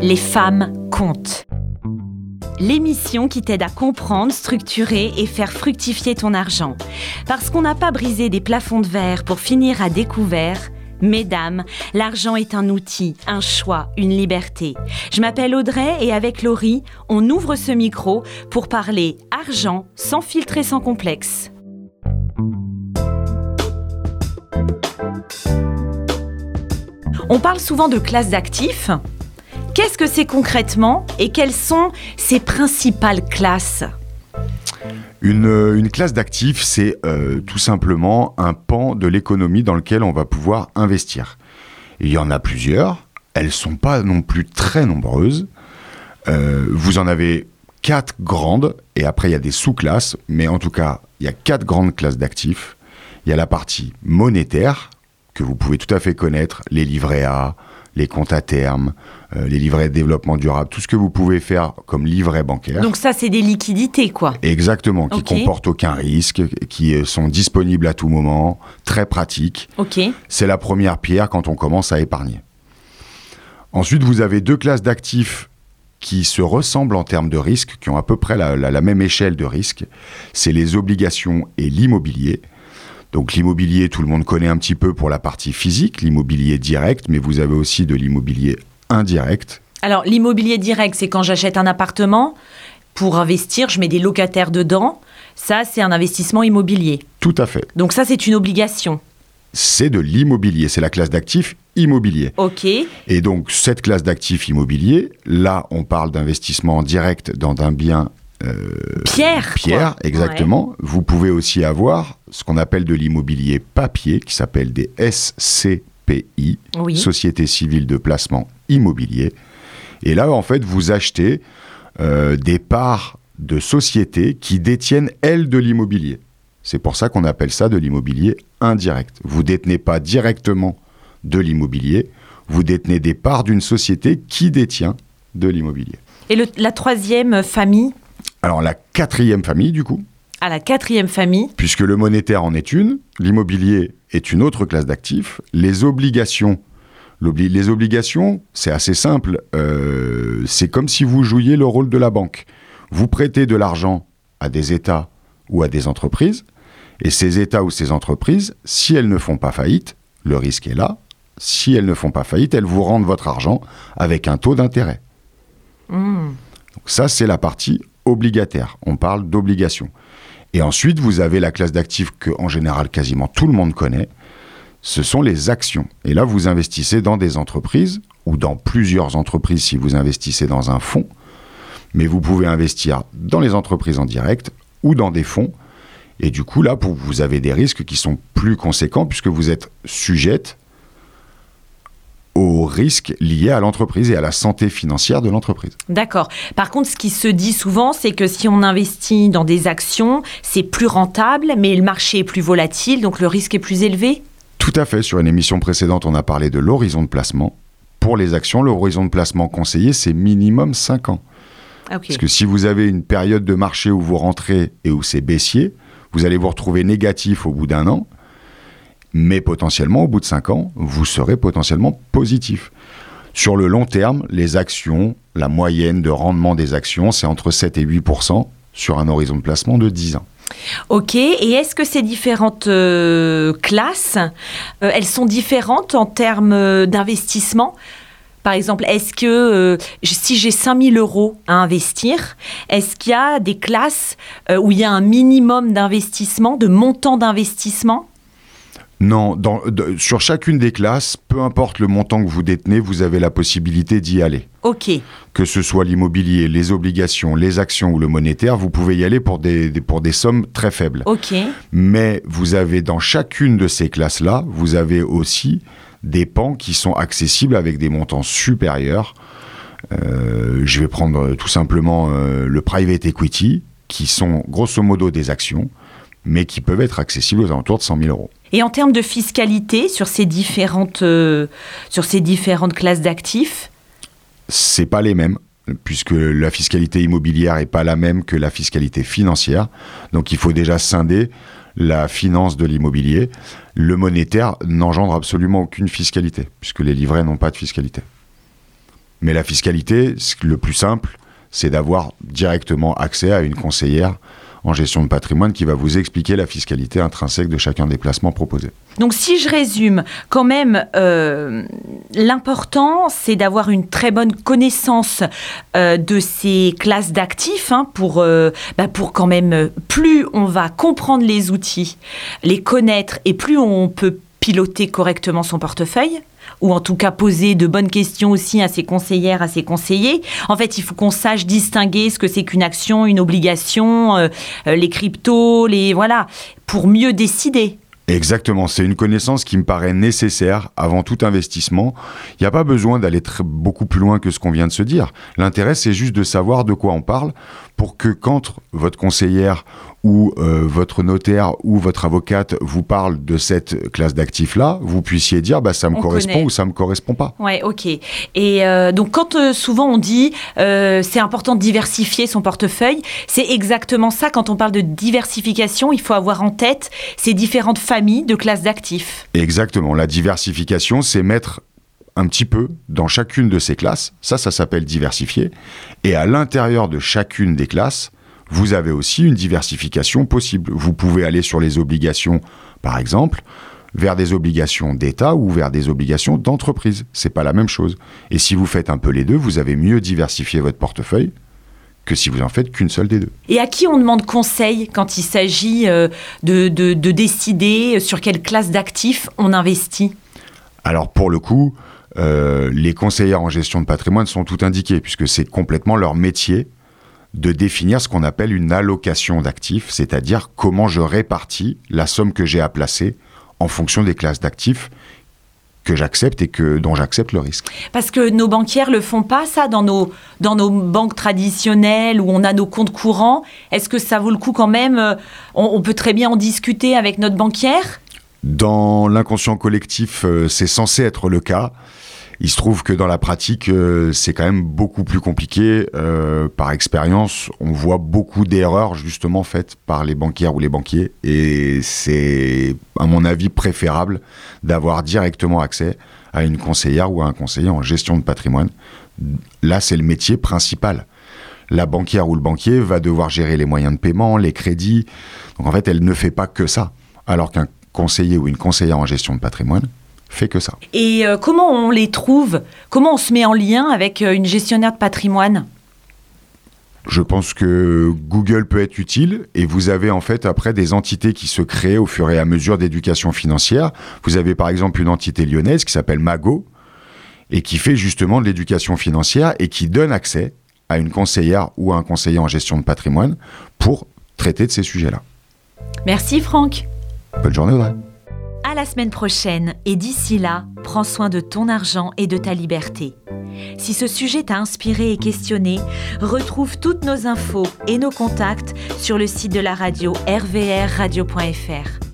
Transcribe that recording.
Les femmes comptent. L'émission qui t'aide à comprendre, structurer et faire fructifier ton argent. Parce qu'on n'a pas brisé des plafonds de verre pour finir à découvert. Mesdames, l'argent est un outil, un choix, une liberté. Je m'appelle Audrey et avec Laurie, on ouvre ce micro pour parler argent sans filtre et sans complexe. On parle souvent de classe d'actifs. Qu'est-ce que c'est concrètement et quelles sont ses principales classes ? Une classe d'actifs, c'est tout simplement un pan de l'économie dans lequel on va pouvoir investir. Il y en a plusieurs, elles ne sont pas non plus très nombreuses. Vous en avez 4 grandes, et après il y a des sous-classes, mais en tout cas, il y a 4 grandes classes d'actifs. Il y a la partie monétaire, que vous pouvez tout à fait connaître, les livrets A, les comptes à terme, les livrets de développement durable, tout ce que vous pouvez faire comme livret bancaire. Donc ça, c'est des liquidités, quoi. Exactement, qui comportent aucun risque, qui sont disponibles à tout moment, très pratiques. C'est la première pierre quand on commence à épargner. Ensuite, vous avez 2 classes d'actifs qui se ressemblent en termes de risque, qui ont à peu près la même échelle de risque. C'est les obligations et l'immobilier. Donc l'immobilier, tout le monde connaît un petit peu pour la partie physique, l'immobilier direct, mais vous avez aussi de l'immobilier indirect. Alors l'immobilier direct, c'est quand j'achète un appartement, pour investir, je mets des locataires dedans. Ça, c'est un investissement immobilier. Tout à fait. Donc ça, c'est une obligation. C'est de l'immobilier, c'est la classe d'actifs immobilier. Et donc cette classe d'actifs immobilier, là, on parle d'investissement direct dans un bien... Pierre, exactement. Ouais. Vous pouvez aussi avoir ce qu'on appelle de l'immobilier papier, qui s'appelle des SCPI, Sociétés civiles de placement immobilier. Et là, en fait, vous achetez des parts de sociétés qui détiennent, elles, de l'immobilier. C'est pour ça qu'on appelle ça de l'immobilier indirect. Vous ne détenez pas directement de l'immobilier, vous détenez des parts d'une société qui détient de l'immobilier. Et la troisième famille ? Alors, la 4e famille, du coup. À la 4e famille. Puisque le monétaire en est une, l'immobilier est une autre classe d'actifs. Les obligations, c'est assez simple. C'est comme si vous jouiez le rôle de la banque. Vous prêtez de l'argent à des États ou à des entreprises. Et ces États ou ces entreprises, si elles ne font pas faillite, le risque est là. Si elles ne font pas faillite, elles vous rendent votre argent avec un taux d'intérêt. Donc ça, c'est la partie obligataire. On parle d'obligation. Et ensuite, vous avez la classe d'actifs que, en général, quasiment tout le monde connaît. Ce sont les actions. Et là, vous investissez dans des entreprises ou dans plusieurs entreprises si vous investissez dans un fonds. Mais vous pouvez investir dans les entreprises en direct ou dans des fonds. Et du coup, là, vous avez des risques qui sont plus conséquents puisque vous êtes sujette aux risques liés à l'entreprise et à la santé financière de l'entreprise. D'accord. Par contre, ce qui se dit souvent, c'est que si on investit dans des actions, c'est plus rentable, mais le marché est plus volatile, donc le risque est plus élevé ? Tout à fait. Sur une émission précédente, on a parlé de l'horizon de placement. Pour les actions, l'horizon de placement conseillé, c'est minimum 5 ans. Parce que si vous avez une période de marché où vous rentrez et où c'est baissier, vous allez vous retrouver négatif au bout d'1 an. Mais potentiellement, au bout de 5 ans, vous serez potentiellement positif. Sur le long terme, les actions, la moyenne de rendement des actions, c'est entre 7 et 8% sur un horizon de placement de 10 ans. Et est-ce que ces différentes classes, elles sont différentes en termes d'investissement ? Par exemple, est-ce que si j'ai 5 000 € à investir, est-ce qu'il y a des classes où il y a un minimum d'investissement, de montant d'investissement ? Non, sur chacune des classes, peu importe le montant que vous détenez, vous avez la possibilité d'y aller. Que ce soit l'immobilier, les obligations, les actions ou le monétaire, vous pouvez y aller pour des sommes très faibles. Mais vous avez dans chacune de ces classes-là, vous avez aussi des pans qui sont accessibles avec des montants supérieurs. Je vais prendre tout simplement le private equity, qui sont grosso modo des actions, mais qui peuvent être accessibles aux alentours de 100 000 €. Et en termes de fiscalité sur ces différentes classes d'actifs ? C'est pas les mêmes, puisque la fiscalité immobilière n'est pas la même que la fiscalité financière. Donc il faut déjà scinder la finance de l'immobilier. Le monétaire n'engendre absolument aucune fiscalité, puisque les livrets n'ont pas de fiscalité. Mais la fiscalité, le plus simple, c'est d'avoir directement accès à une conseillère en gestion de patrimoine qui va vous expliquer la fiscalité intrinsèque de chacun des placements proposés. Donc si je résume, quand même, l'important, c'est d'avoir une très bonne connaissance de ces classes d'actifs pour quand même, plus on va comprendre les outils, les connaître et plus on peut piloter correctement son portefeuille, ou en tout cas poser de bonnes questions aussi à ses conseillères, à ses conseillers. En fait, il faut qu'on sache distinguer ce que c'est qu'une action, une obligation, les cryptos, pour mieux décider. Exactement, c'est une connaissance qui me paraît nécessaire avant tout investissement. Il n'y a pas besoin d'aller beaucoup plus loin que ce qu'on vient de se dire. L'intérêt, c'est juste de savoir de quoi on parle pour que quand votre conseillère ou votre notaire ou votre avocate vous parle de cette classe d'actifs-là, vous puissiez dire ça me correspond ou ça me correspond pas. Ouais, ok. Et donc quand souvent on dit c'est important de diversifier son portefeuille, c'est exactement ça. Quand on parle de diversification, il faut avoir en tête ces différentes familles de classes d'actifs. Exactement. La diversification, c'est mettre un petit peu dans chacune de ces classes. Ça s'appelle diversifier. Et à l'intérieur de chacune des classes, vous avez aussi une diversification possible. Vous pouvez aller sur les obligations, par exemple, vers des obligations d'État ou vers des obligations d'entreprise. C'est pas la même chose. Et si vous faites un peu les deux, vous avez mieux diversifié votre portefeuille que si vous en faites qu'une seule des deux. Et à qui on demande conseil quand il s'agit de décider sur quelle classe d'actifs on investit ? Alors pour le coup, les conseillères en gestion de patrimoine sont tout indiqués, puisque c'est complètement leur métier de définir ce qu'on appelle une allocation d'actifs, c'est-à-dire comment je répartis la somme que j'ai à placer en fonction des classes d'actifs que j'accepte et dont j'accepte le risque. Parce que nos banquières le font pas, ça, dans nos banques traditionnelles où on a nos comptes courants. Est-ce que ça vaut le coup quand même on peut très bien en discuter avec notre banquière ? Dans l'inconscient collectif, c'est censé être le cas. Il se trouve que dans la pratique, c'est quand même beaucoup plus compliqué. Par expérience, on voit beaucoup d'erreurs justement faites par les banquières ou les banquiers. Et c'est, à mon avis, préférable d'avoir directement accès à une conseillère ou à un conseiller en gestion de patrimoine. Là, c'est le métier principal. La banquière ou le banquier va devoir gérer les moyens de paiement, les crédits. Donc en fait, elle ne fait pas que ça. Alors qu'un conseiller ou une conseillère en gestion de patrimoine fait que ça. Et comment on les trouve ? Comment on se met en lien avec une gestionnaire de patrimoine ? Je pense que Google peut être utile et vous avez en fait après des entités qui se créent au fur et à mesure d'éducation financière. Vous avez par exemple une entité lyonnaise qui s'appelle Mago et qui fait justement de l'éducation financière et qui donne accès à une conseillère ou à un conseiller en gestion de patrimoine pour traiter de ces sujets-là. Merci Franck. Bonne journée Audrey. À la semaine prochaine et d'ici là, prends soin de ton argent et de ta liberté. Si ce sujet t'a inspiré et questionné, retrouve toutes nos infos et nos contacts sur le site de la radio rvrradio.fr.